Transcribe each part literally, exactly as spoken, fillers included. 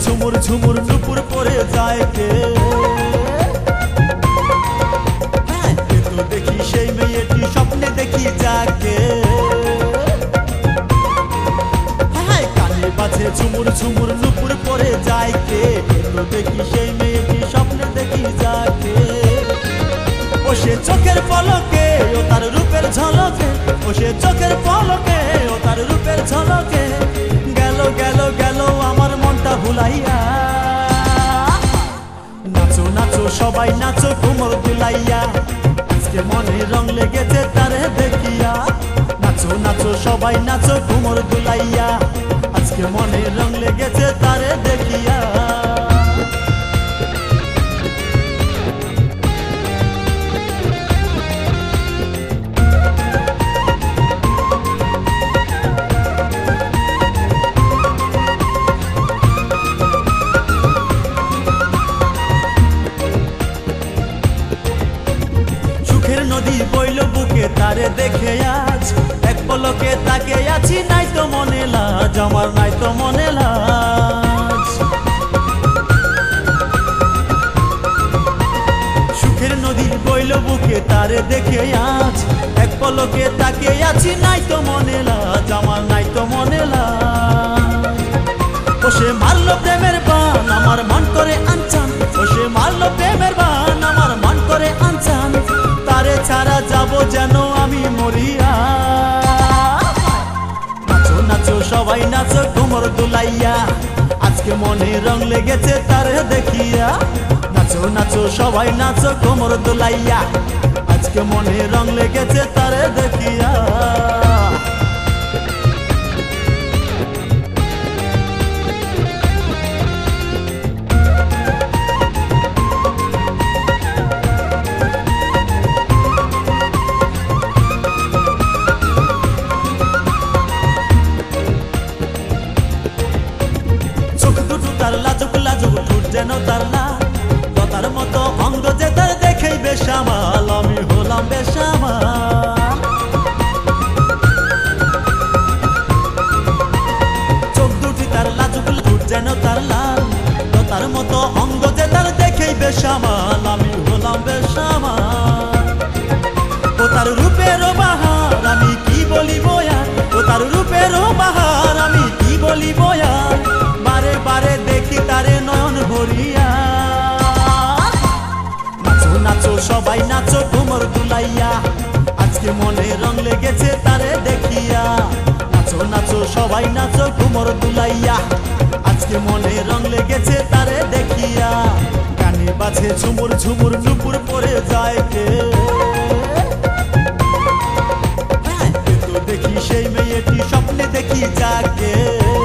ঝুমুর ঝুমুর নুপুর পরে যায় কে? হ্যাঁ, এ তো দেখি সেই মেয়েটি, স্বপ্নে দেখি যাকে। হ্যাঁ, কানে বাজে ঝুমুর ঝুমুর নুপুর পরে যায় কে? এ তো দেখি সেই মেয়েটি, স্বপ্নে দেখি যাকে। ও সে চোখের পলকে, ও তার রূপের ঝলকে, ও সে চোখের পলকে, ও তার রূপের ঝলকে গেল গেল গেল আমার মনটা ভুলাইয়া। নাচো নাচো সবাই নাচো কোমর দুলাইয়া, আজকে মনে রং লেগেছে তারে দেখিয়া। নাচো নাচো সবাই নাচো কোমর দুলাইয়া, আজকে মনে রং লেগেছে তারে দেখিয়া। নদী বইল বুকে তারে দেখে আজ, এক পলকে তাকে আছি, নাই তো মনে লাজ, আমার নাই তো মনে লাজ। সুখের নদী বইল বুকে তারে দেখে আজ, এক পলকে তাকে আছি, নাই তো মনে লাজ, আমার নাই তো মনে লাজ। ও সে মারল প্রেমের বান, আমার মন করে আনচান, ও সে মারল প্রেমের বান, আমার মন করে আনচান। তারে ছাড়া যাব যেন আমি মরিয়া। নাচো নাচো সবাই নাচো কোমর দুলাইয়া, আজকে মনে রং লেগেছে তারে দেখিয়া। নাচো নাচো সবাই নাচো কোমর দুলাইয়া, আজকে মনে রং লেগেছে তারে দেখিয়া। তার লাজুক লাজুক ঠোঁট যেন তার লাল, লতার মতো অঙ্গ যে তার দেখেই বেসামাল, আমি হলাম বেসামাল। চোখ দুটি তার লাজুক ঠোঁট যেন তার লাল, লতার মতো অঙ্গ যে তার দেখেই বেসামাল, আমি হলাম বেসামাল। ও তার রূপেরও বাহার, আমি কি বলিব আর, ও তার রূপেরও বাহার, আমি কি বলিব আর। বারে বারে দেখি তারে নয়ন ভরিয়া। নাচো নাচো সবাই নাচো কোমর দুলাইয়া, আজকে মনে রং লেগেছে তারে দেখিয়া। নাচো নাচো সবাই নাচো কোমর দুলাইয়া, আজকে মনে রং লেগেছে তারে দেখিয়া। কানে বাজে ঝুমুর ঝুমুর নুপুর পরে যায় কে? হ্যাঁ, এ তো দেখি সেই মেয়েটি, স্বপ্নে দেখি যাকে।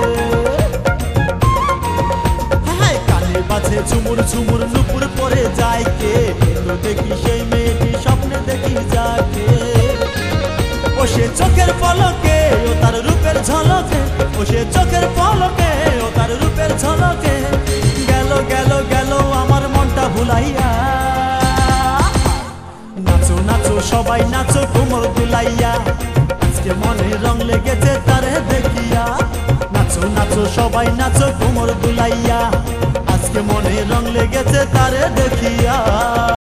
বাজে ঝুমুর ঝুমুর নুপুর পরে যায় কে? তো দেখি সেই মেয়েটি, স্বপ্নে দেখি যাকে। ও সে চোখের পলকে, ও তার রূপের ঝলকে, ও সে চোখের পলকে, ও তার রূপের ঝলকে গেল গেল গেল আমার মনটা ভুলাইয়া। নাচো নাচো সবাই নাচো কোমর দুলাইয়া, আজকে মনে রং লেগেছে তারে দেখিয়া। নাচো নাচো সবাই নাচো কোমর দুলাইয়া, আজকে মনে রং লেগেছে তারে দেখিয়া।